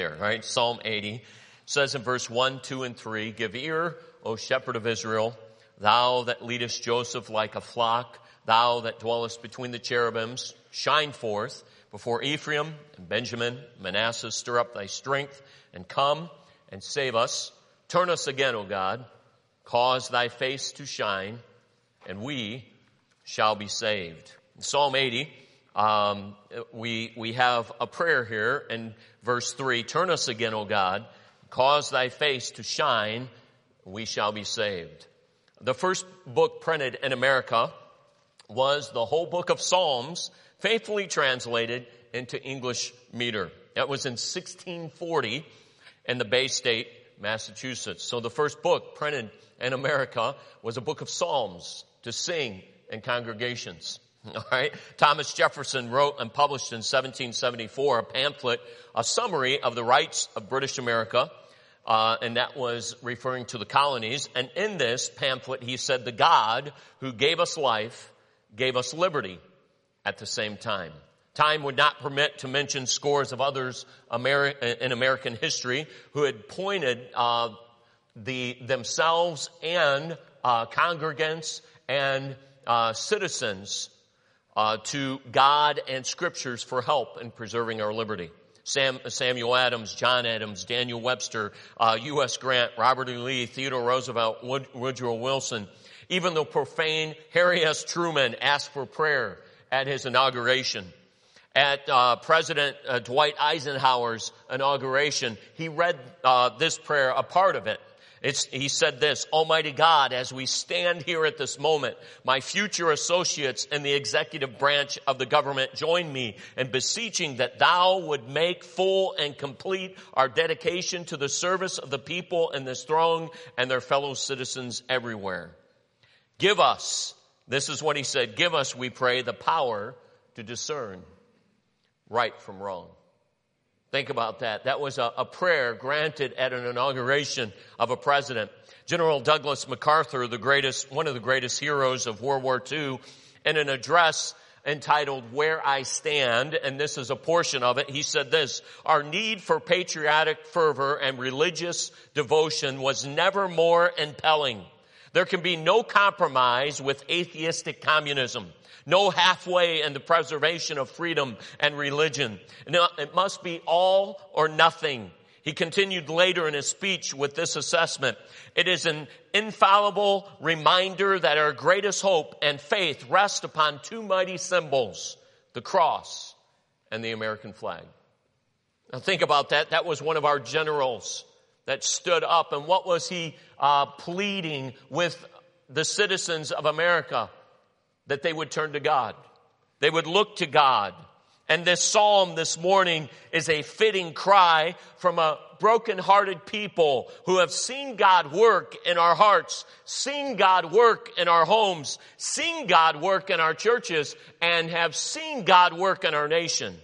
here, right? Psalm 80 says in verse 1, 2, and 3, "Give ear, O shepherd of Israel, thou that leadest Joseph like a flock, thou that dwellest between the cherubims, shine forth before Ephraim and Benjamin, Manasseh, stir up thy strength, and come and save us. Turn us again, O God, cause thy face to shine, and we shall be saved." In Psalm 80, we have a prayer here in verse 3, "Turn us again, O God, cause thy face to shine, we shall be saved." The first book printed in America was the whole book of Psalms, faithfully translated into English meter. That was in 1640 in the Bay State, Massachusetts. So the first book printed in America was a book of Psalms to sing in congregations. All right. Thomas Jefferson wrote and published in 1774 a pamphlet, a summary of the rights of British America, and that was referring to the colonies. And in this pamphlet, he said, "The God who gave us life gave us liberty at the same time." Time would not permit to mention scores of others in American history who had pointed themselves and congregants and citizens to God and scriptures for help in preserving our liberty. Samuel Adams, John Adams, Daniel Webster, U.S. Grant, Robert E. Lee, Theodore Roosevelt, Woodrow Wilson. Even the profane Harry S. Truman asked for prayer at his inauguration. At President Dwight Eisenhower's inauguration, he read this prayer, a part of it. He said this, "Almighty God, as we stand here at this moment, my future associates in the executive branch of the government join me in beseeching that thou would make full and complete our dedication to the service of the people in this throng and their fellow citizens everywhere. Give us," this is what he said, "give us, we pray, the power to discern right from wrong." Think about that. That was a prayer granted at an inauguration of a president. General Douglas MacArthur, one of the greatest heroes of World War II, in an address entitled "Where I Stand," and this is a portion of it, he said this, "Our need for patriotic fervor and religious devotion was never more impelling. There can be no compromise with atheistic communism. No halfway in the preservation of freedom and religion. It must be all or nothing." He continued later in his speech with this assessment. "It is an infallible reminder that our greatest hope and faith rest upon two mighty symbols, the cross and the American flag." Now think about that. That was one of our generals that stood up. And what was he pleading with the citizens of America? That they would turn to God. They would look to God. And this psalm this morning is a fitting cry from a broken-hearted people who have seen God work in our hearts, seen God work in our homes, seen God work in our churches, and have seen God work in our nation.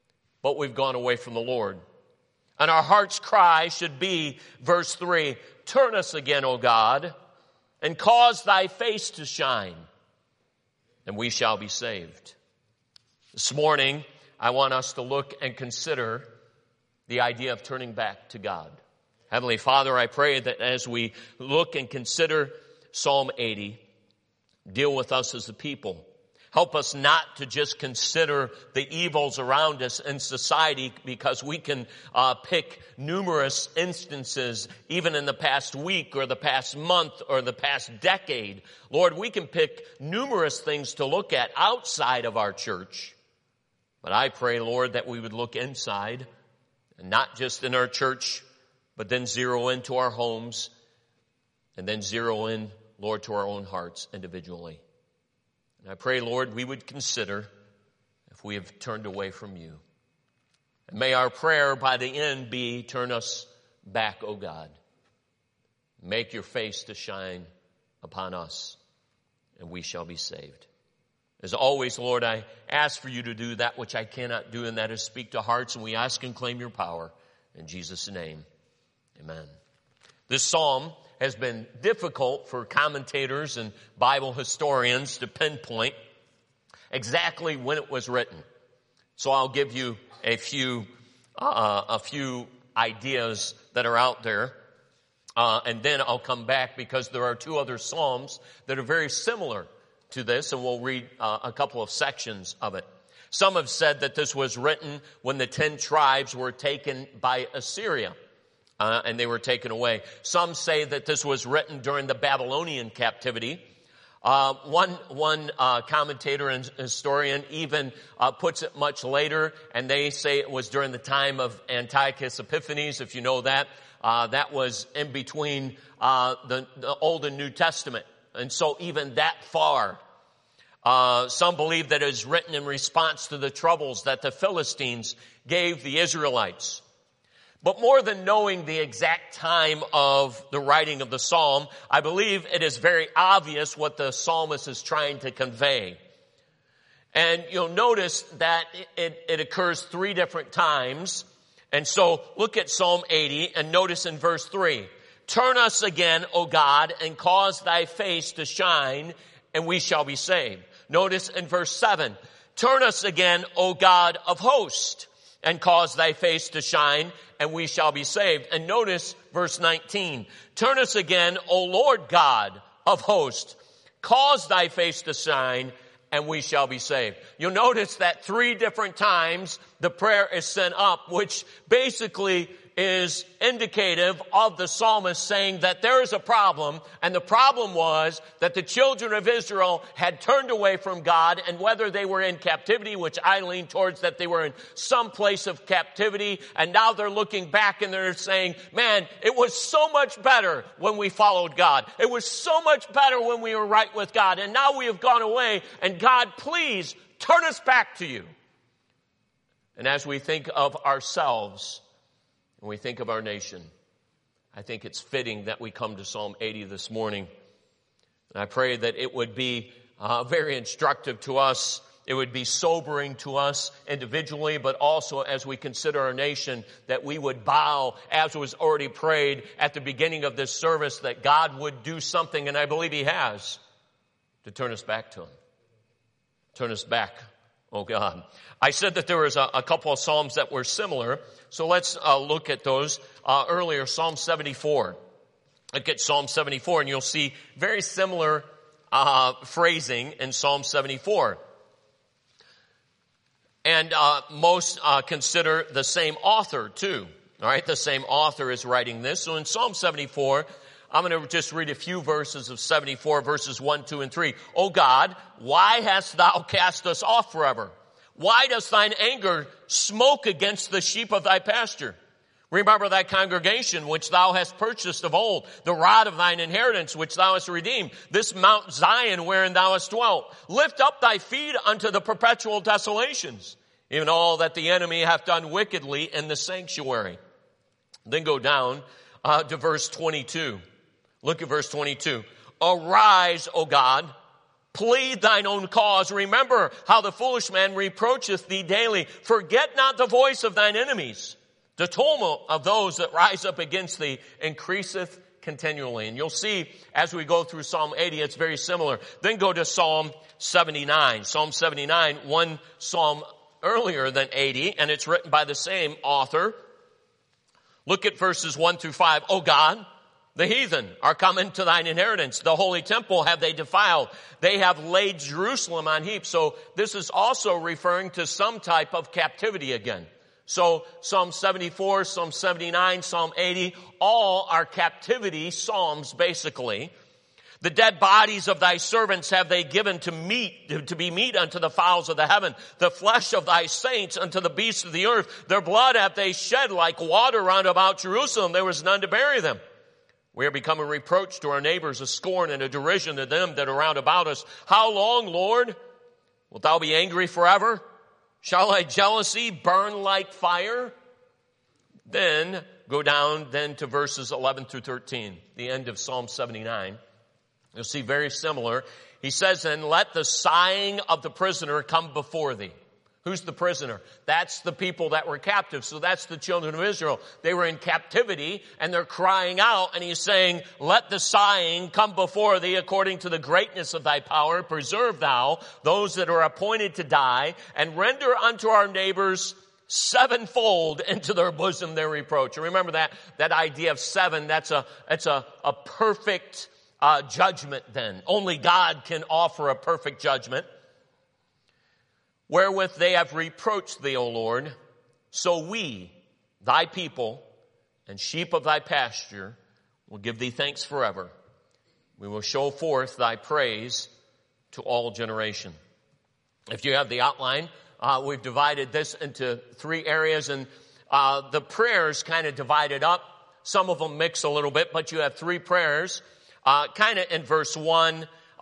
But we've gone away from the Lord. And our heart's cry should be, verse 3, "Turn us again, O God, and cause thy face to shine, and we shall be saved." This morning, I want us to look and consider the idea of turning back to God. Heavenly Father, I pray that as we look and consider Psalm 80, deal with us as a people. Help us not to just consider the evils around us in society, because we can pick numerous instances, even in the past week or the past month or the past decade. Lord, we can pick numerous things to look at outside of our church. But I pray, Lord, that we would look inside, and not just in our church, but then zero into our homes, and then zero in, Lord, to our own hearts individually. And I pray, Lord, we would consider if we have turned away from you. And may our prayer by the end be, "Turn us back, O God. Make your face to shine upon us, and we shall be saved." As always, Lord, I ask for you to do that which I cannot do, and that is speak to hearts, and we ask and claim your power. In Jesus' name, amen. This psalm has been difficult for commentators and Bible historians to pinpoint exactly when it was written. So I'll give you a few ideas that are out there. And then I'll come back because there are two other Psalms that are very similar to this, and we'll read a couple of sections of it. Some have said that this was written when the 10 tribes were taken by Assyria, and they were taken away. Some say that this was written during the Babylonian captivity. One commentator and historian even puts it much later, and they say it was during the time of Antiochus Epiphanes, if you know that. That was in between the Old and New Testament. And so even that far, some believe that it was written in response to the troubles that the Philistines gave the Israelites. But more than knowing the exact time of the writing of the psalm, I believe it is very obvious what the psalmist is trying to convey. And you'll notice that it occurs 3 different times. And so look at Psalm 80 and notice in verse 3, turn us again, O God, and cause thy face to shine, and we shall be saved. Notice in verse 7, turn us again, O God of hosts, and cause thy face to shine, and we shall be saved. And notice verse 19, turn us again, O Lord God of hosts, cause thy face to shine, and we shall be saved. You'll notice that 3 different times the prayer is sent up, which basically is indicative of the psalmist saying that there is a problem, and the problem was that the children of Israel had turned away from God, and whether they were in captivity, which I lean towards that they were in some place of captivity, and now they're looking back and they're saying, man, it was so much better when we followed God. It was so much better when we were right with God, and now we have gone away, and God, please turn us back to you. And as we think of ourselves, when we think of our nation, I think it's fitting that we come to Psalm 80 this morning. And I pray that it would be very instructive to us. It would be sobering to us individually, but also as we consider our nation, that we would bow, as was already prayed at the beginning of this service, that God would do something, and I believe He has, to turn us back to Him. Turn us back, oh God. I said that there was a couple of Psalms that were similar. So let's look at those. Earlier, Psalm 74. Look at Psalm 74, and you'll see very similar phrasing in Psalm 74. And most consider the same author, too. All right, the same author is writing this. So in Psalm 74, I'm going to just read a few verses of 74, verses 1, 2, and 3. O God, why hast thou cast us off forever? Why does thine anger smoke against the sheep of thy pasture? Remember thy congregation, which thou hast purchased of old, the rod of thine inheritance, which thou hast redeemed, this Mount Zion wherein thou hast dwelt. Lift up thy feet unto the perpetual desolations, even all that the enemy hath done wickedly in the sanctuary. Then go down to verse 22. Look at verse 22. Arise, O God, plead thine own cause. Remember how the foolish man reproacheth thee daily. Forget not the voice of thine enemies. The tumult of those that rise up against thee increaseth continually. And you'll see as we go through Psalm 80, it's very similar. Then go to Psalm 79. Psalm 79, one psalm earlier than 80, and it's written by the same author. Look at verses 1 through 5. O God, the heathen are come into thine inheritance. The holy temple have they defiled. They have laid Jerusalem on heaps. So this is also referring to some type of captivity again. So Psalm 74, Psalm 79, Psalm 80, all are captivity psalms basically. The dead bodies of thy servants have they given to be meat unto the fowls of the heaven. The flesh of thy saints unto the beasts of the earth. Their blood have they shed like water round about Jerusalem. There was none to bury them. We are become a reproach to our neighbors, a scorn and a derision to them that are round about us. How long, Lord? Wilt thou be angry forever? Shall thy jealousy burn like fire? Then go down then to verses 11 through 13, the end of Psalm 79. You'll see very similar. He says, and let the sighing of the prisoner come before thee. Who's the prisoner? That's the people that were captive. So that's the children of Israel. They were in captivity and they're crying out, and he's saying, let the sighing come before thee according to the greatness of thy power. Preserve thou those that are appointed to die, and render unto our neighbors sevenfold into their bosom their reproach. And remember that idea of seven, it's a perfect judgment then. Only God can offer a perfect judgment. Wherewith they have reproached thee, O Lord, so we, thy people, and sheep of thy pasture, will give thee thanks forever. We will show forth thy praise to all generation. If you have the outline, we've divided this into three areas, and the prayers kind of divided up. Some of them mix a little bit, but you have three prayers. Kind of in verse 1,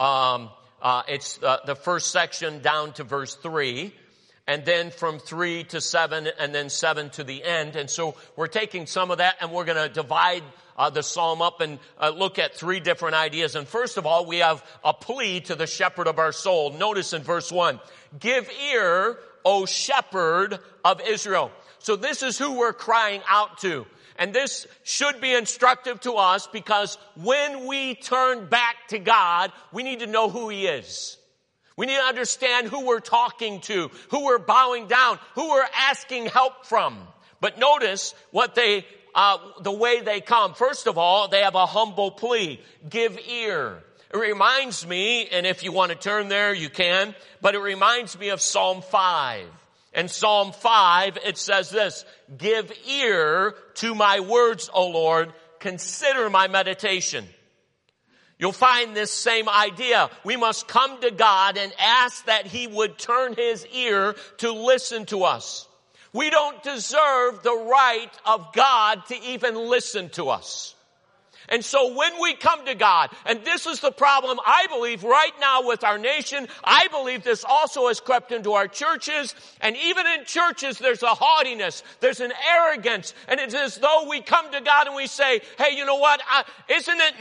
it's the first section down to verse 3, and then from 3 to 7, and then 7 to the end. And so we're taking some of that, and we're going to divide the psalm up and look at three different ideas. And first of all, we have a plea to the shepherd of our soul. Notice in verse 1, give ear, O shepherd of Israel. So this is who we're crying out to. And this should be instructive to us, because when we turn back to God, we need to know who He is. We need to understand who we're talking to, who we're bowing down, who we're asking help from. But notice what the way they come. First of all, they have a humble plea. Give ear. It reminds me, and if you want to turn there, you can, but it reminds me of Psalm 5. In Psalm 5, it says this, give ear to my words, O Lord, consider my meditation. You'll find this same idea. We must come to God and ask that He would turn His ear to listen to us. We don't deserve the right of God to even listen to us. And so when we come to God, and this is the problem, I believe, right now with our nation, I believe this also has crept into our churches, and even in churches there's a haughtiness, there's an arrogance, and it's as though we come to God and we say, hey, you know what, isn't it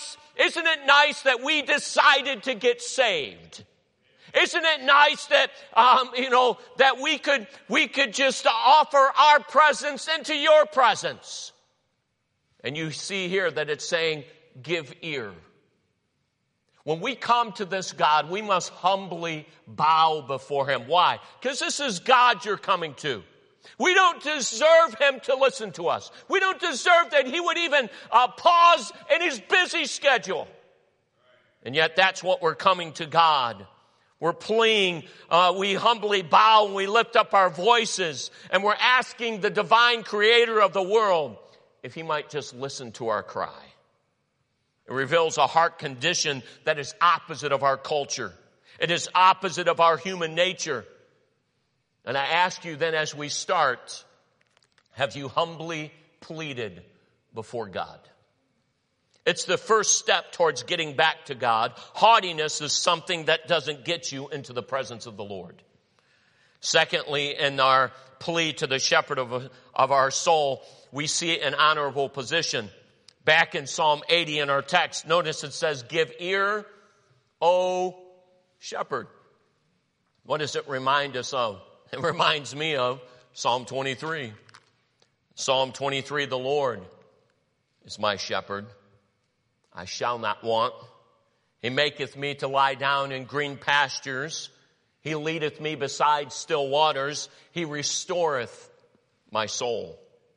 nice that we decided to get saved? Isn't it nice that, that we could just offer our presence into your presence? And you see here that it's saying, give ear. When we come to this God, we must humbly bow before Him. Why? Because this is God you're coming to. We don't deserve Him to listen to us. We don't deserve that He would even pause in His busy schedule. And yet that's what we're coming to God. We're pleading, we humbly bow and we lift up our voices, and we're asking the divine creator of the world if He might just listen to our cry. It reveals a heart condition that is opposite of our culture. It is opposite of our human nature. And I ask you then as we start, have you humbly pleaded before God? It's the first step towards getting back to God. Haughtiness is something that doesn't get you into the presence of the Lord. Secondly, in our plea to the shepherd of our soul, we see an honorable position. Back in Psalm 80 in our text, notice it says, give ear, O shepherd. What does it remind us of? It reminds me of Psalm 23. Psalm 23, the Lord is my shepherd. I shall not want. He maketh me to lie down in green pastures. He leadeth me beside still waters. He restoreth my soul.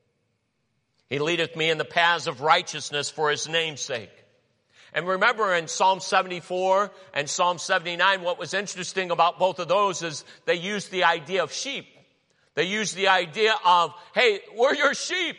He leadeth me in the paths of righteousness for His name's sake. And remember in Psalm 74 and Psalm 79, what was interesting about both of those is they used the idea of sheep. They used the idea of, hey, we're your sheep.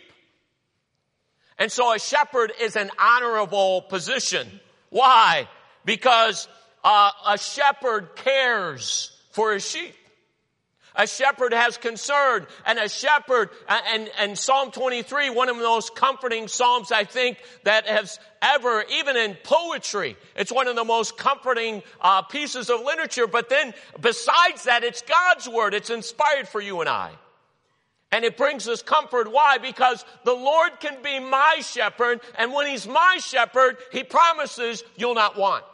And so a shepherd is an honorable position. Why? Because a shepherd cares for his sheep. A shepherd has concern, and a shepherd, and Psalm 23, one of the most comforting psalms I think that has ever, even in poetry, it's one of the most comforting pieces of literature. But then besides that, it's God's word. It's inspired for you and I. And it brings us comfort. Why? Because the Lord can be my shepherd, and when He's my shepherd, He promises you'll not want.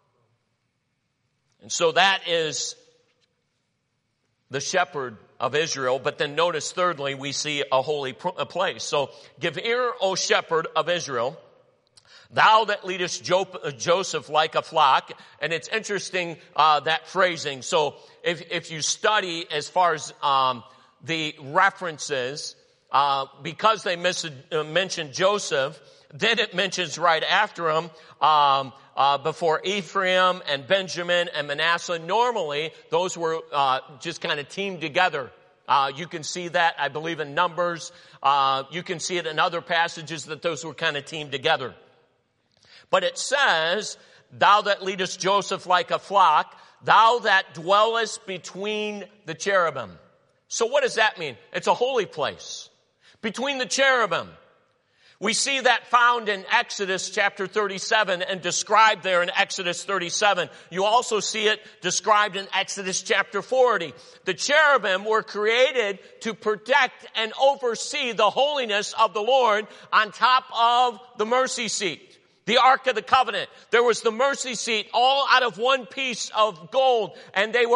And so that is the shepherd of Israel. But then notice thirdly, we see a holy place. So give ear, O shepherd of Israel, thou that leadest Joseph like a flock. And it's interesting, that phrasing. So if you study as far as the references, because they mentioned Joseph, then it mentions right after him, before Ephraim and Benjamin and Manasseh. Normally, those were just kind of teamed together. You can see that, I believe, in Numbers. You can see it in other passages that those were kind of teamed together. But it says, thou that leadest Joseph like a flock, thou that dwellest between the cherubim. So what does that mean? It's a holy place. Between the cherubim. We see that found in Exodus chapter 37 and described there in Exodus 37. You also see it described in Exodus chapter 40. The cherubim were created to protect and oversee the holiness of the Lord on top of the mercy seat. The Ark of the Covenant. There was the mercy seat all out of one piece of gold. And they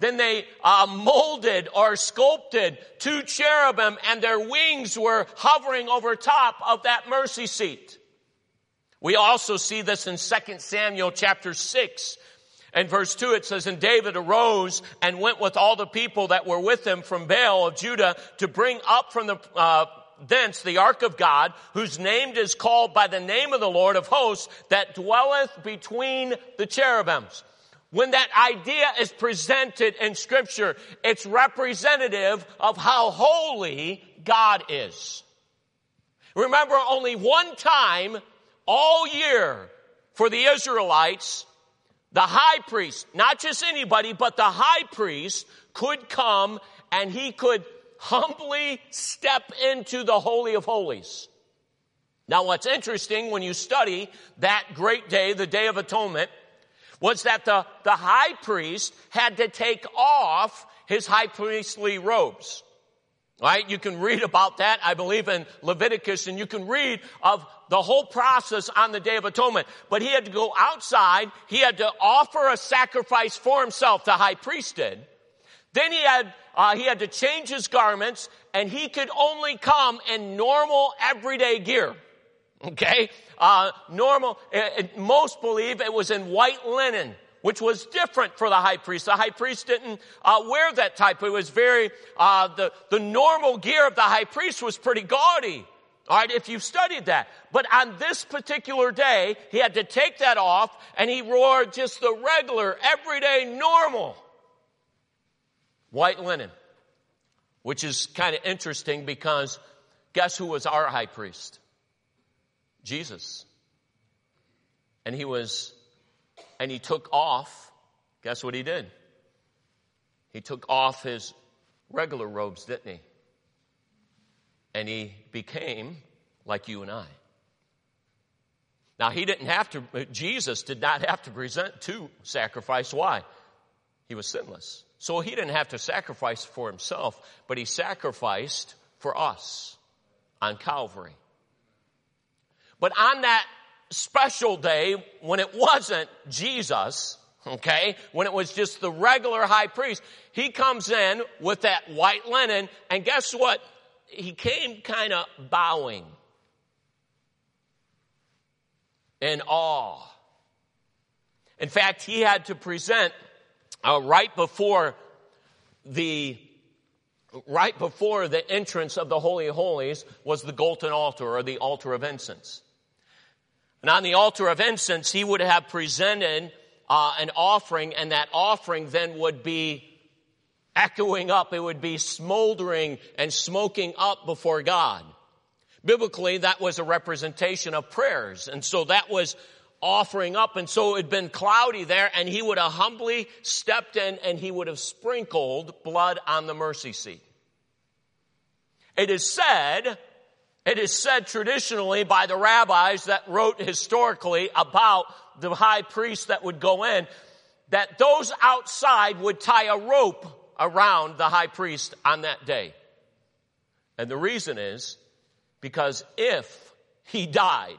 molded or sculpted two cherubim, and their wings were hovering over top of that mercy seat. We also see this in 2 Samuel chapter 6. And verse 2, it says, and David arose and went with all the people that were with him from Baal of Judah to bring up from thence the ark of God, whose name is called by the name of the Lord of hosts, that dwelleth between the cherubims. When that idea is presented in Scripture, it's representative of how holy God is. Remember, only one time all year for the Israelites, the high priest, not just anybody, but the high priest could come and he could humbly step into the Holy of Holies. Now, what's interesting when you study that great day, the Day of Atonement, was that the high priest had to take off his high priestly robes. Right? You can read about that, I believe, in Leviticus, and you can read of the whole process on the Day of Atonement. But he had to go outside. He had to offer a sacrifice for himself, the high priest did. Then he had to change his garments, and he could only come in normal everyday gear. Okay? Most believe it was in white linen, which was different for the high priest. The high priest didn't wear that type. It was very, the normal gear of the high priest was pretty gaudy. All right, if you've studied that. But on this particular day, he had to take that off, and he wore just the regular, everyday, normal white linen, which is kind of interesting because guess who was our high priest? Jesus. And he took off, guess what he did? He took off his regular robes, didn't he? And he became like you and I. Now, Jesus did not have to present to sacrifice. Why? He was sinless. So he didn't have to sacrifice for himself, but he sacrificed for us on Calvary. But on that special day, when it wasn't Jesus, okay, when it was just the regular high priest, he comes in with that white linen, and guess what? He came kind of bowing in awe. In fact, he had to present right before the entrance of the Holy of Holies was the golden altar, or the altar of incense. And on the altar of incense, he would have presented an offering, and that offering then would be echoing up. It would be smoldering and smoking up before God. Biblically, that was a representation of prayers. And so that was offering up. And so it had been cloudy there, and he would have humbly stepped in and he would have sprinkled blood on the mercy seat. It is said traditionally by the rabbis that wrote historically about the high priest that would go in, that those outside would tie a rope around the high priest on that day. And the reason is because if he died,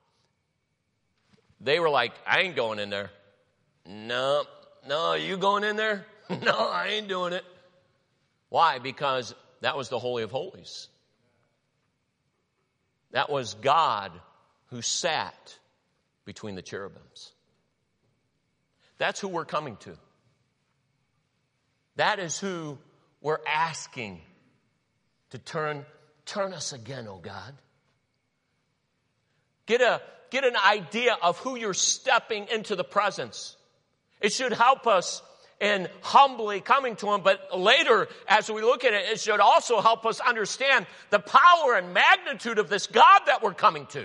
they were like, I ain't going in there. No, are you going in there? No, I ain't doing it. Why? Because that was the Holy of Holies. That was God who sat between the cherubims. That's who we're coming to. That is who we're asking to turn us again, oh God. Get an idea of who you're stepping into the presence. It should help us in humbly coming to Him, but later, as we look at it, it should also help us understand the power and magnitude of this God that we're coming to.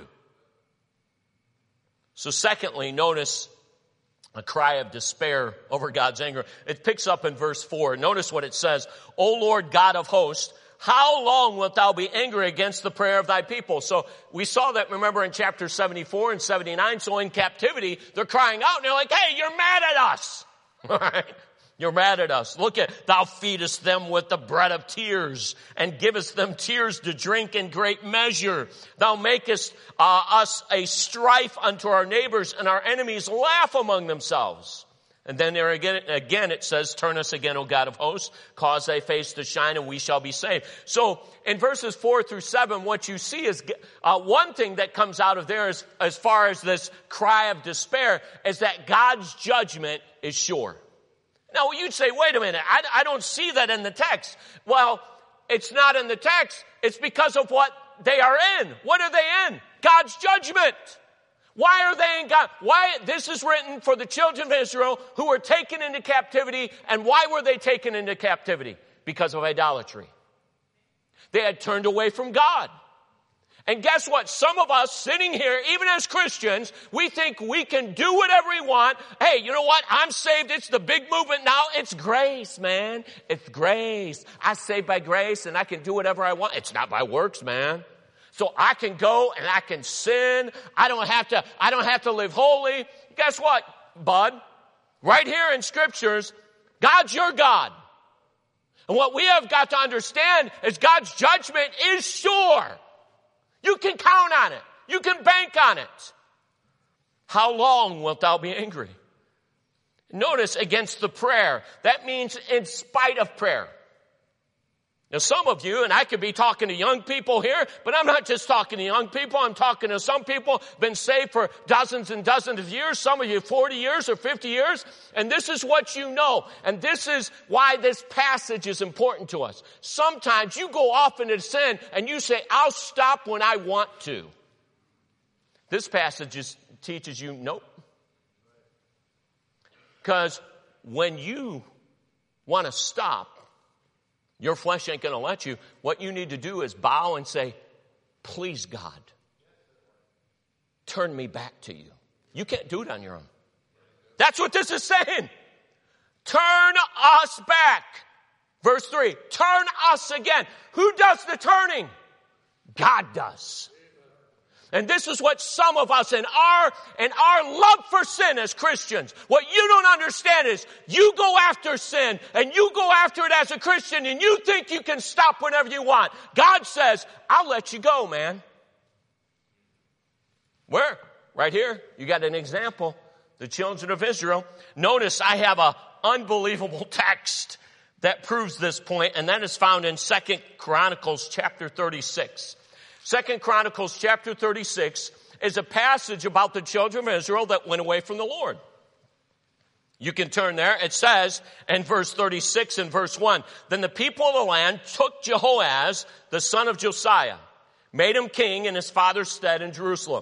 So secondly, notice a cry of despair over God's anger. It picks up in verse 4. Notice what it says. O Lord God of hosts, how long wilt thou be angry against the prayer of thy people? So we saw that, remember, in chapter 74 and 79. So in captivity, they're crying out and they're like, hey, you're mad at us. All right? You're mad at us. Look at, thou feedest them with the bread of tears and givest them tears to drink in great measure. Thou makest us a strife unto our neighbors, and our enemies laugh among themselves. And then there again it says, turn us again, O God of hosts, cause thy face to shine, and we shall be saved. So in verses 4 through 7, what you see is one thing that comes out of there is, as far as this cry of despair, is that God's judgment is sure. Now, you'd say, wait a minute, I don't see that in the text. Well, it's not in the text. It's because of what they are in. What are they in? God's judgment. Why are they in God? Why? This is written for the children of Israel who were taken into captivity. And why were they taken into captivity? Because of idolatry. They had turned away from God. And guess what? Some of us sitting here, even as Christians, we think we can do whatever we want. Hey, you know what? I'm saved. It's the big movement now. It's grace, man. It's grace. I'm saved by grace and I can do whatever I want. It's not by works, man. So I can go and I can sin. I don't have to live holy. Guess what, bud? Right here in scriptures, God's your God. And what we have got to understand is God's judgment is sure. You can count on it. You can bank on it. How long wilt thou be angry? Notice against the prayer. That means in spite of prayer. Now some of you, and I could be talking to young people here, but I'm not just talking to young people. I'm talking to some people been saved for dozens and dozens of years. Some of you 40 years or 50 years. And this is what you know. And this is why this passage is important to us. Sometimes you go off into sin and you say, I'll stop when I want to. This passage teaches you, nope. Because when you want to stop, your flesh ain't going to let you. What you need to do is bow and say, please, God, turn me back to you. You can't do it on your own. That's what this is saying. Turn us back. Verse 3, turn us again. Who does the turning? God does. And this is what some of us in our love for sin as Christians, what you don't understand is you go after sin and you go after it as a Christian and you think you can stop whenever you want. God says, I'll let you go, man. Where? Right here. You got an example. The children of Israel. Notice I have an unbelievable text that proves this point, and that is found in 2 Chronicles chapter 36. 2 Chronicles chapter 36 is a passage about the children of Israel that went away from the Lord. You can turn there. It says in verse 36 and verse 1, then the people of the land took Jehoaz, the son of Josiah, made him king in his father's stead in Jerusalem.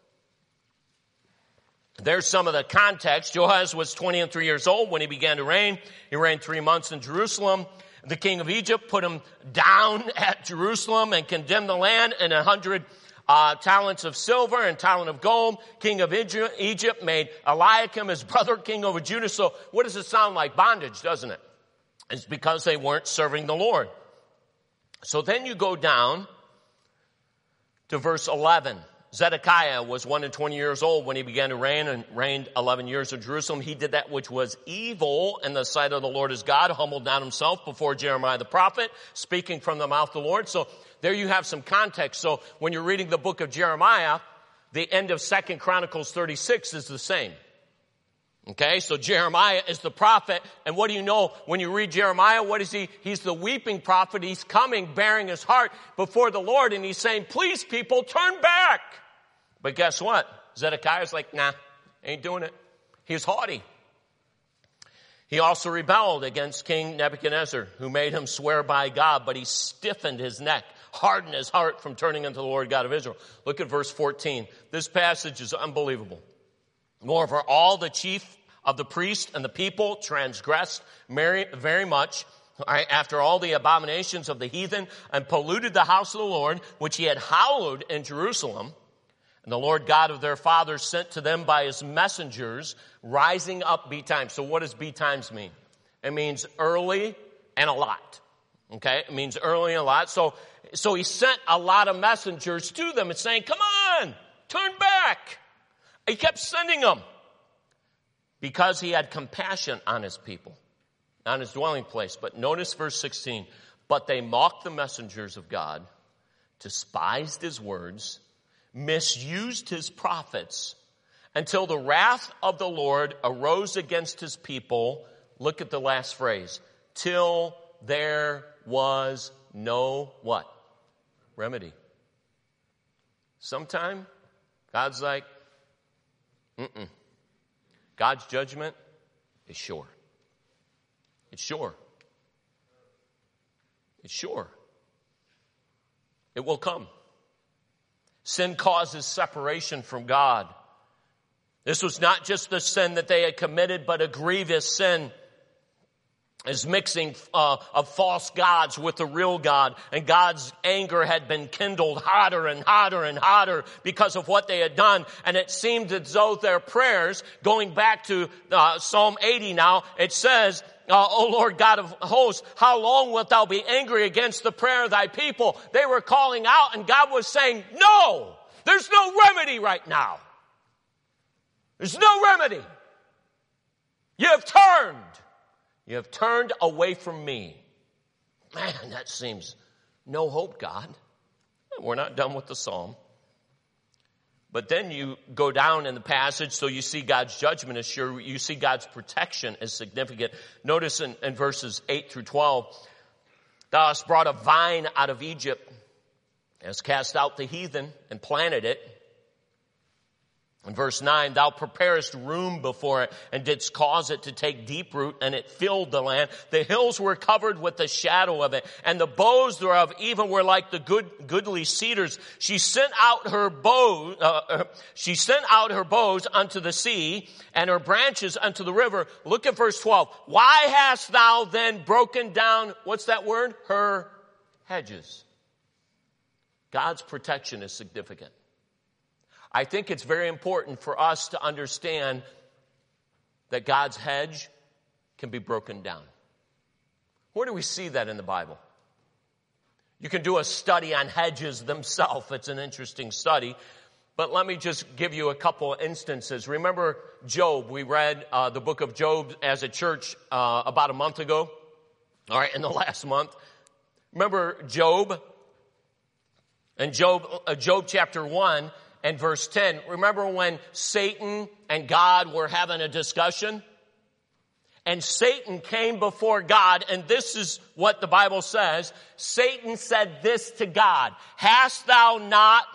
There's some of the context. Jehoaz was 23 years old when he began to reign. He reigned 3 months in Jerusalem. The king of Egypt put him down at Jerusalem and condemned the land in 100 talents of silver and talent of gold. King of Egypt made Eliakim his brother king over Judah. So what does it sound like? Bondage, doesn't it? It's because they weren't serving the Lord. So then you go down to verse 11. Zedekiah was 120 years old when he began to reign and reigned 11 years in Jerusalem. He did that which was evil in the sight of the Lord his God, humbled down himself before Jeremiah the prophet, speaking from the mouth of the Lord. So there you have some context. So when you're reading the book of Jeremiah, the end of 2 Chronicles 36 is the same. Okay, so Jeremiah is the prophet, and what do you know when you read Jeremiah? What is he? He's the weeping prophet. He's coming, bearing his heart before the Lord, and he's saying, please, people, turn back. But guess what? Zedekiah's like, nah, ain't doing it. He's haughty. He also rebelled against King Nebuchadnezzar, who made him swear by God, but he stiffened his neck, hardened his heart from turning unto the Lord God of Israel. Look at verse 14. This passage is unbelievable. Moreover, all the chief of the priests and the people transgressed very much after all the abominations of the heathen and polluted the house of the Lord, which he had hallowed in Jerusalem. And the Lord God of their fathers sent to them by his messengers, rising up betimes. So what does betimes mean? It means early and a lot. Okay? It means early and a lot. So he sent a lot of messengers to them and saying, come on, turn back. He kept sending them because he had compassion on his people, on his dwelling place. But notice verse 16. But they mocked the messengers of God, despised his words, misused his prophets, until the wrath of the Lord arose against his people. Look at the last phrase. Till there was no what? Remedy. Sometime God's like, God's judgment is sure. It's sure. It's sure. It will come. Sin causes separation from God. This was not just the sin that they had committed, but a grievous sin is mixing of false gods with the real God. And God's anger had been kindled hotter and hotter and hotter because of what they had done. And it seemed as though their prayers, going back to Psalm 80 now, it says, O Lord God of hosts, how long wilt thou be angry against the prayer of thy people? They were calling out and God was saying, no, there's no remedy right now. There's no remedy. You have turned. You have turned away from me. Man, that seems no hope, God. We're not done with the psalm. But then you go down in the passage, so you see God's judgment is sure. You see God's protection is significant. Notice in verses 8 through 12, thou hast brought a vine out of Egypt, hast cast out the heathen and planted it. In verse 9, thou preparest room before it and didst cause it to take deep root, and it filled the land. The hills were covered with the shadow of it, and the boughs thereof even were like the goodly cedars. She sent out her bows unto the sea, and her branches unto the river. Look at verse 12. Why hast thou then broken down, what's that word? Her hedges. God's protection is significant. I think it's very important for us to understand that God's hedge can be broken down. Where do we see that in the Bible? You can do a study on hedges themselves. It's an interesting study. But let me just give you a couple of instances. Remember Job. We read the book of Job as a church about a month ago. All right, in the last month. Remember Job? In Job chapter 1, and verse 10, remember when Satan and God were having a discussion? And Satan came before God, and this is what the Bible says. Satan said this to God, hast not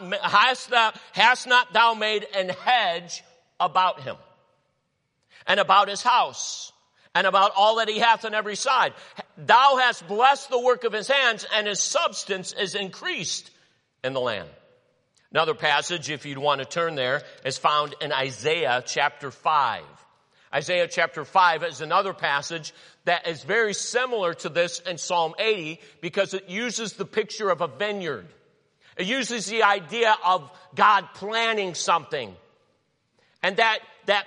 thou made an hedge about him, and about his house, and about all that he hath on every side? Thou hast blessed the work of his hands, and his substance is increased in the land. Another passage, if you'd want to turn there, is found in Isaiah chapter 5. Isaiah chapter 5 is another passage that is very similar to this in Psalm 80 because it uses the picture of a vineyard. It uses the idea of God planning something. And that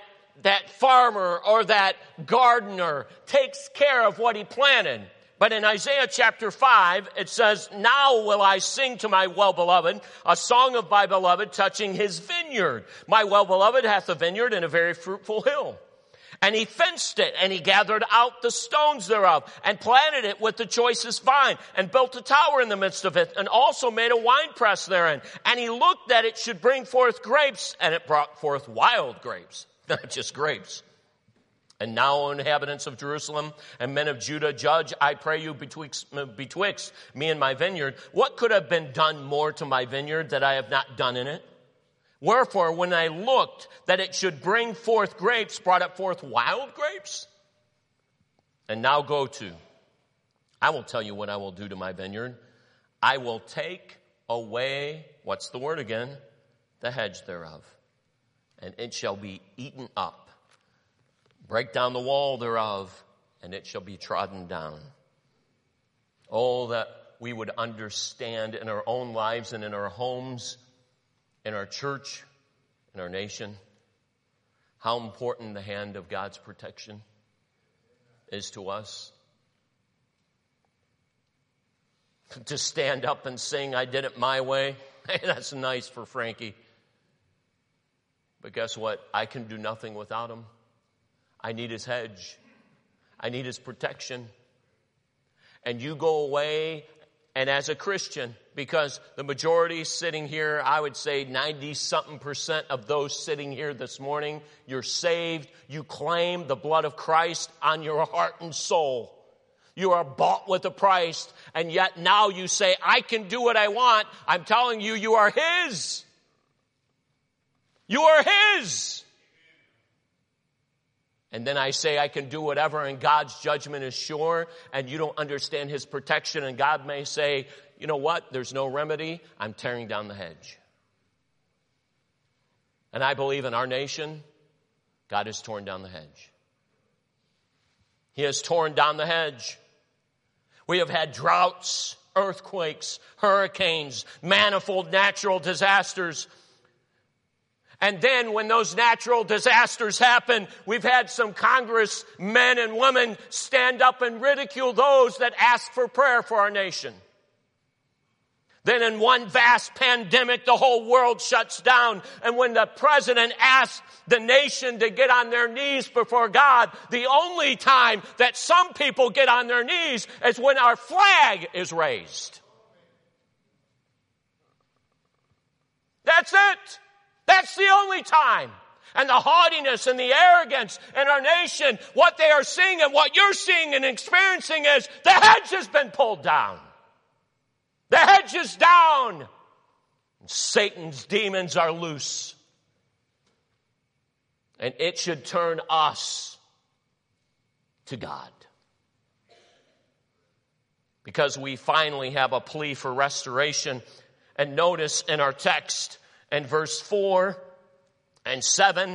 farmer or that gardener takes care of what he planted. But in Isaiah chapter 5, it says, now will I sing to my well-beloved, a song of my beloved touching his vineyard. My well-beloved hath a vineyard and a very fruitful hill. And he fenced it, and he gathered out the stones thereof, and planted it with the choicest vine, and built a tower in the midst of it, and also made a winepress therein. And he looked that it should bring forth grapes, and it brought forth wild grapes, not just grapes. And now, O inhabitants of Jerusalem and men of Judah, judge, I pray you, betwixt me and my vineyard. What could have been done more to my vineyard that I have not done in it? Wherefore, when I looked that it should bring forth grapes, brought it forth wild grapes? And now go to. I will tell you what I will do to my vineyard. I will take away, what's the word again? The hedge thereof. And it shall be eaten up. Break down the wall thereof, and it shall be trodden down. Oh, that we would understand in our own lives and in our homes, in our church, in our nation, how important the hand of God's protection is to us. To stand up and sing, I did it my way, hey, that's nice for Frankie. But guess what? I can do nothing without him. I need his hedge. I need his protection. And you go away, and as a Christian, because the majority sitting here, I would say 90-something% of those sitting here this morning, you're saved. You claim the blood of Christ on your heart and soul. You are bought with a price, and yet now you say, I can do what I want. I'm telling you, you are his. You are his. And then I say I can do whatever, and God's judgment is sure, and you don't understand his protection, and God may say, you know what, there's no remedy, I'm tearing down the hedge. And I believe in our nation, God has torn down the hedge. He has torn down the hedge. We have had droughts, earthquakes, hurricanes, manifold natural disasters. And then when those natural disasters happen, we've had some Congress men and women stand up and ridicule those that ask for prayer for our nation. Then in one vast pandemic, the whole world shuts down. And when the president asks the nation to get on their knees before God, the only time that some people get on their knees is when our flag is raised. That's it. That's the only time. And the haughtiness and the arrogance in our nation, what they are seeing and what you're seeing and experiencing is the hedge has been pulled down. The hedge is down. Satan's demons are loose. And it should turn us to God. Because we finally have a plea for restoration. And notice in our text, in verse 4 and 7,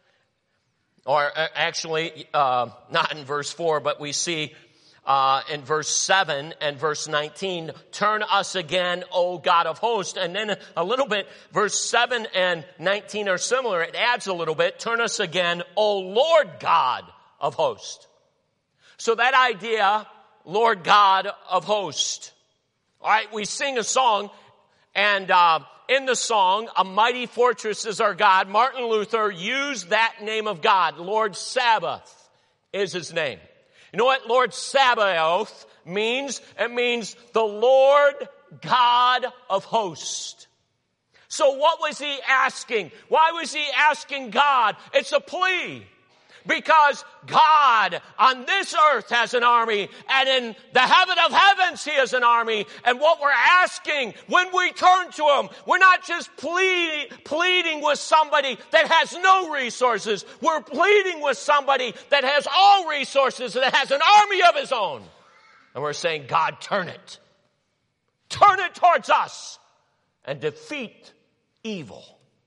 or actually, not in verse 4, but we see in verse 7 and verse 19, turn us again, O God of hosts. And then a little bit, verse 7 and 19 are similar. It adds a little bit, turn us again, O Lord God of hosts. So that idea, Lord God of hosts. All right, we sing a song, and in the song, A Mighty Fortress is Our God, Martin Luther used that name of God. Lord Sabaoth is his name. You know what Lord Sabaoth means? It means the Lord God of hosts. So what was he asking? Why was he asking God? It's a plea. Because God on this earth has an army, and in the heaven of heavens he has an army. And what we're asking when we turn to him, we're not just pleading with somebody that has no resources. We're pleading with somebody that has all resources and that has an army of his own. And we're saying, God, turn it. Turn it towards us and defeat evil.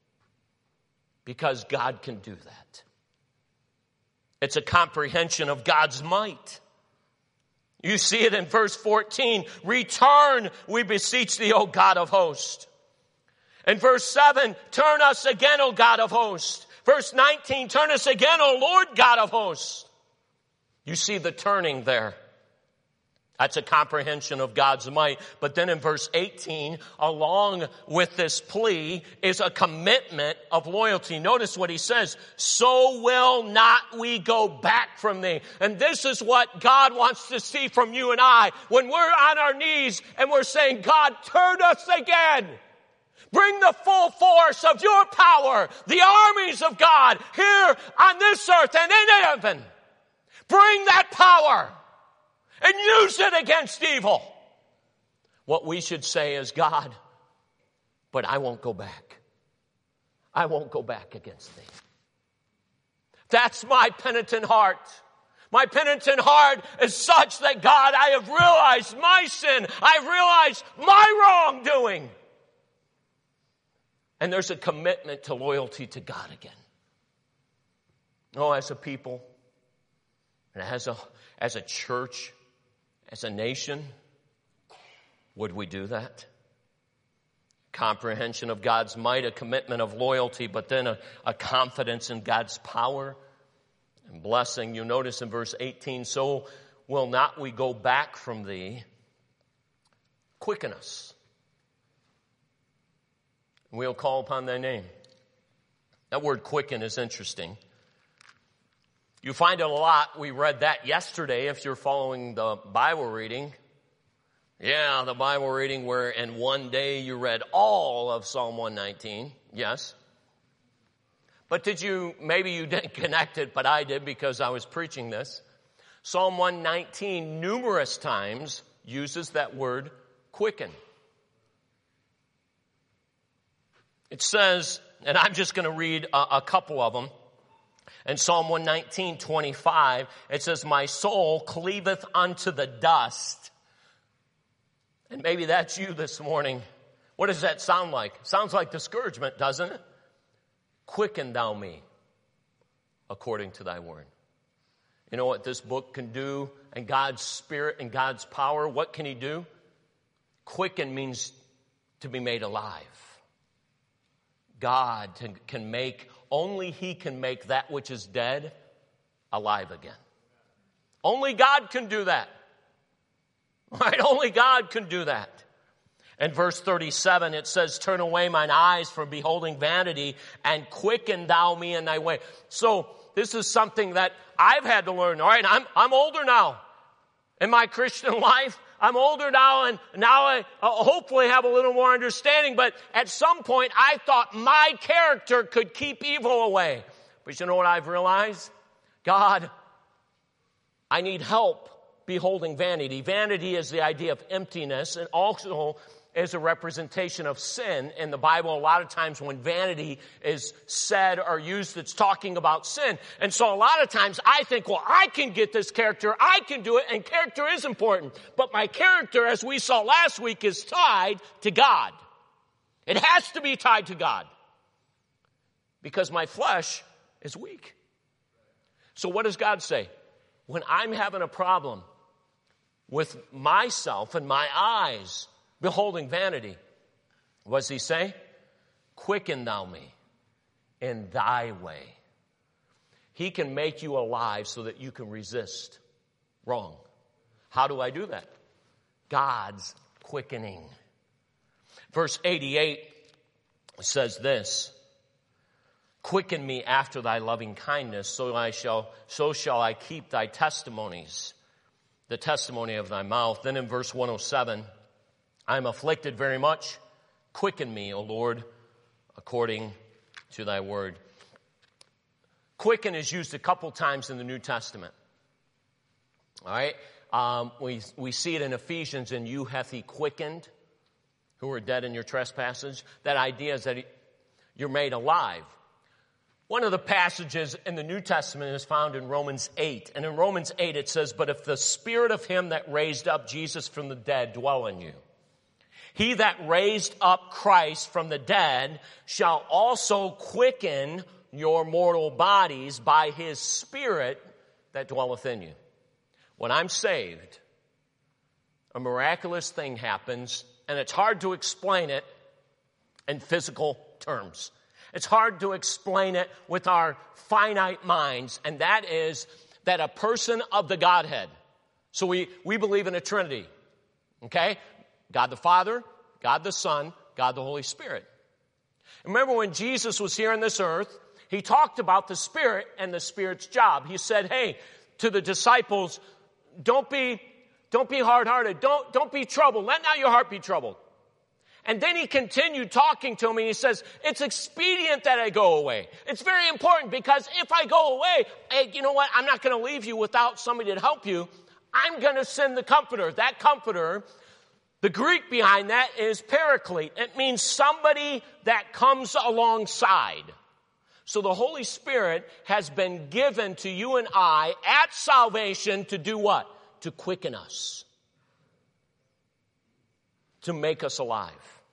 Because God can do that. It's a comprehension of God's might. You see it in verse 14. Return, we beseech thee, O God of hosts. In verse 7, turn us again, O God of hosts. Verse 19, turn us again, O Lord God of hosts. You see the turning there. That's a comprehension of God's might. But then in verse 18, along with this plea is a commitment of loyalty. Notice what he says, so will not we go back from thee. And this is what God wants to see from you and I. When we're on our knees and we're saying, God, turn us again. Bring the full force of your power, the armies of God here on this earth and in heaven. Bring that power. And use it against evil. What we should say is, God, but I won't go back. I won't go back against thee. That's my penitent heart. My penitent heart is such that, God, I have realized my sin. I've realized my wrongdoing. And there's a commitment to loyalty to God again. Oh, as a people, and as a church, as a nation, would we do that? Comprehension of God's might, a commitment of loyalty, but then a confidence in God's power and blessing. You notice in verse 18, so will not we go back from thee, quicken us. We'll call upon thy name. That word quicken is interesting. You find it a lot. We read that yesterday if you're following the Bible reading. Yeah, the Bible reading where in one day you read all of Psalm 119. Yes. But maybe you didn't connect it, but I did because I was preaching this. Psalm 119 numerous times uses that word quicken. It says, and I'm just going to read a couple of them. In Psalm 119:25, it says, my soul cleaveth unto the dust. And maybe that's you this morning. What does that sound like? Sounds like discouragement, doesn't it? Quicken thou me according to thy word. You know what this book can do? And God's Spirit and God's power, what can he do? Quicken means to be made alive. God can make, only he can make that which is dead alive again. Only God can do that. Right? Only God can do that. In verse 37, it says, turn away mine eyes from beholding vanity and quicken thou me in thy way. So this is something that I've had to learn. All right, I'm older now in my Christian life. I'm older now, and now I hopefully have a little more understanding. But at some point, I thought my character could keep evil away. But you know what I've realized? God, I need help beholding vanity. Vanity is the idea of emptiness, and also is a representation of sin. In the Bible, a lot of times when vanity is said or used, it's talking about sin. And so a lot of times I think, well, I can get this character, I can do it, and character is important. But my character, as we saw last week, is tied to God. It has to be tied to God. Because my flesh is weak. So what does God say? When I'm having a problem with myself and my eyes beholding vanity, what does he say? Quicken thou me in thy way. He can make you alive so that you can resist wrong. How do I do that? God's quickening. Verse 88 says this, quicken me after thy loving kindness, so shall I keep thy testimonies, the testimony of thy mouth. Then in verse 107, I am afflicted very much. Quicken me, O Lord, according to thy word. Quicken is used a couple times in the New Testament. All right? We see it in Ephesians, and you hath he quickened, who were dead in your trespasses. That idea is that you're made alive. One of the passages in the New Testament is found in Romans 8. And in Romans 8 it says, but if the spirit of him that raised up Jesus from the dead dwell in you, he that raised up Christ from the dead shall also quicken your mortal bodies by his Spirit that dwelleth in you. When I'm saved, a miraculous thing happens, and it's hard to explain it in physical terms. It's hard to explain it with our finite minds, and that is that a person of the Godhead. So we believe in a Trinity, okay? God the Father, God the Son, God the Holy Spirit. Remember when Jesus was here on this earth, he talked about the Spirit and the Spirit's job. He said, hey, to the disciples, don't be hard-hearted. Don't be troubled. Let not your heart be troubled. And then he continued talking to me, and he says, it's expedient that I go away. It's very important because if I go away, hey, you know what? I'm not going to leave you without somebody to help you. I'm going to send the Comforter. That Comforter, the Greek behind that is paraclete. It means somebody that comes alongside. So the Holy Spirit has been given to you and I at salvation to do what? To quicken us. To make us alive.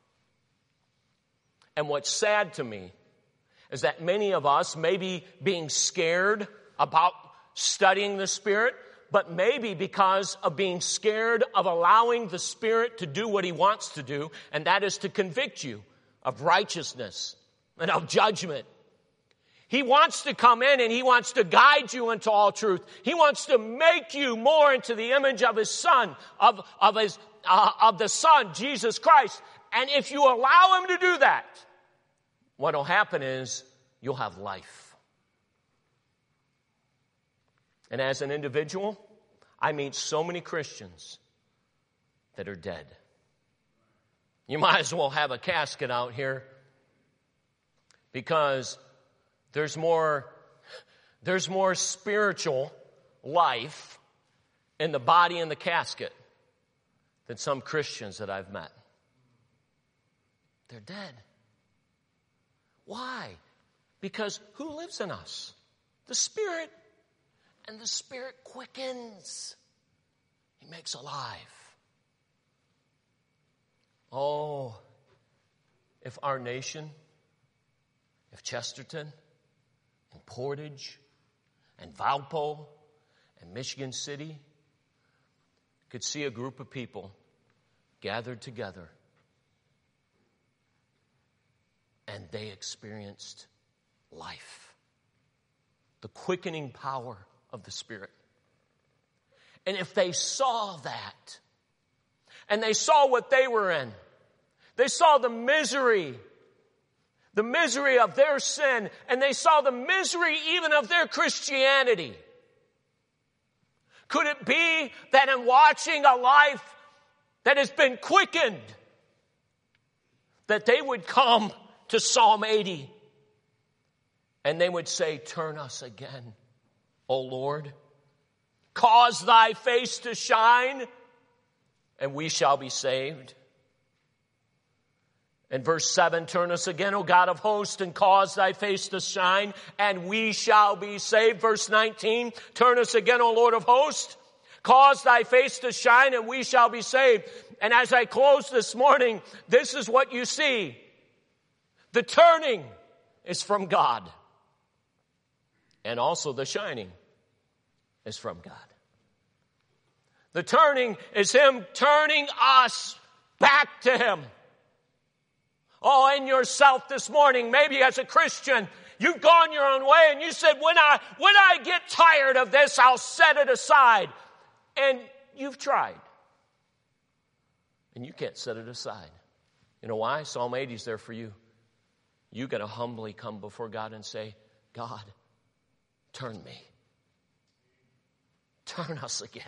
And what's sad to me is that many of us may be being scared about studying the Spirit, but maybe because of being scared of allowing the Spirit to do what He wants to do, and that is to convict you of righteousness and of judgment. He wants to come in and He wants to guide you into all truth. He wants to make you more into the image of His Son, of the Son, Jesus Christ. And if you allow Him to do that, what will happen is you'll have life. And as an individual, I meet so many Christians that are dead. You might as well have a casket out here because there's more spiritual life in the body and the casket than some Christians that I've met. They're dead. Why? Because who lives in us? The Spirit. And the Spirit quickens. He makes alive. Oh, if our nation, if Chesterton, and Portage, and Valpo, and Michigan City could see a group of people gathered together and they experienced life. The quickening power of the Spirit. And if they saw that, and they saw what they were in, they saw the misery of their sin, and they saw the misery even of their Christianity. Could it be that in watching a life that has been quickened, that they would come to Psalm 80 and they would say, turn us again, O Lord. Cause thy face to shine and we shall be saved. And verse 7, turn us again, O God of hosts, and cause thy face to shine, and we shall be saved. Verse 19, turn us again, O Lord of hosts, cause thy face to shine, and we shall be saved. And as I close this morning, this is what you see. The turning is from God. And also the shining is from God. The turning is Him turning us back to Him. Oh, in yourself this morning, maybe as a Christian, you've gone your own way and you said, when I get tired of this, I'll set it aside. And you've tried. And you can't set it aside. You know why? Psalm 80 is there for you. You got to humbly come before God and say, God, turn me. Turn us again.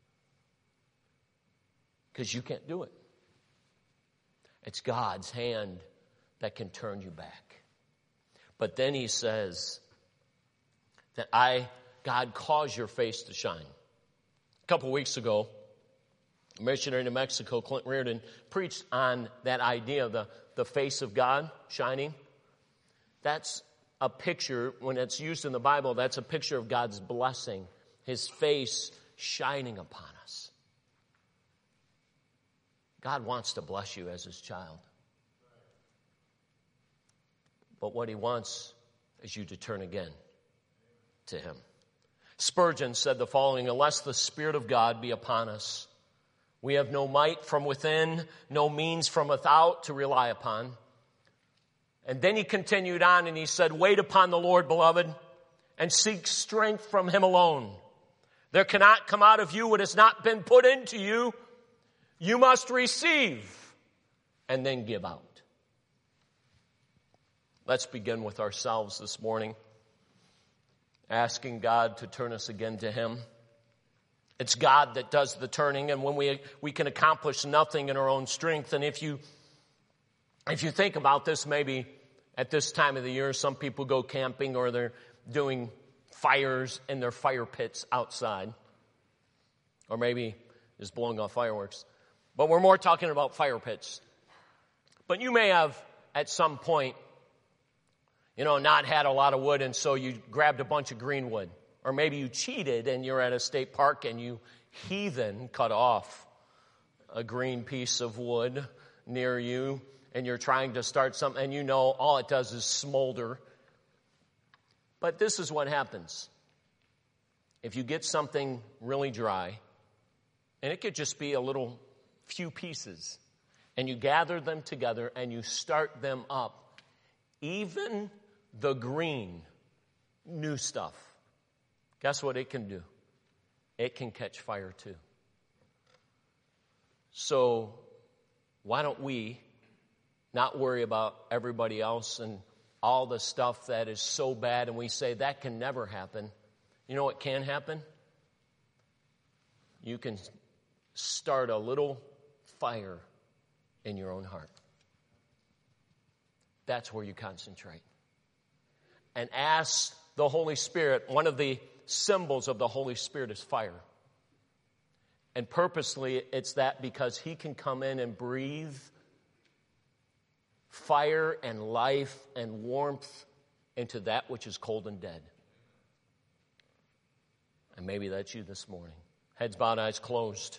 Because you can't do it. It's God's hand that can turn you back. But then He says that God, cause your face to shine. A couple weeks ago, a missionary to Mexico, Clint Reardon, preached on that idea of the face of God shining. That's a picture, when it's used in the Bible, that's a picture of God's blessing, His face shining upon us. God wants to bless you as His child. But what He wants is you to turn again to Him. Spurgeon said the following, unless the Spirit of God be upon us, we have no might from within, no means from without to rely upon. And then he continued on and he said, wait upon the Lord, beloved, and seek strength from Him alone. There cannot come out of you what has not been put into you. You must receive and then give out. Let's begin with ourselves this morning, asking God to turn us again to Him. It's God that does the turning, and when we can accomplish nothing in our own strength. And if you think about this, maybe at this time of the year, some people go camping or they're doing fires in their fire pits outside, or maybe just blowing off fireworks. But we're more talking about fire pits. But you may have, at some point, not had a lot of wood, and so you grabbed a bunch of green wood. Or maybe you cheated and you're at a state park and you heathen cut off a green piece of wood near you, and you're trying to start something, and all it does is smolder. But this is what happens. If you get something really dry, and it could just be few pieces, and you gather them together and you start them up, even the green, new stuff, guess what it can do? It can catch fire too. So why don't we not worry about everybody else and all the stuff that is so bad, and we say that can never happen. You know what can happen? You can start a little fire in your own heart. That's where you concentrate. And ask the Holy Spirit. One of the symbols of the Holy Spirit is fire. And purposely, it's that because He can come in and breathe fire and life and warmth into that which is cold and dead. And maybe that's you this morning. Heads bowed, eyes closed.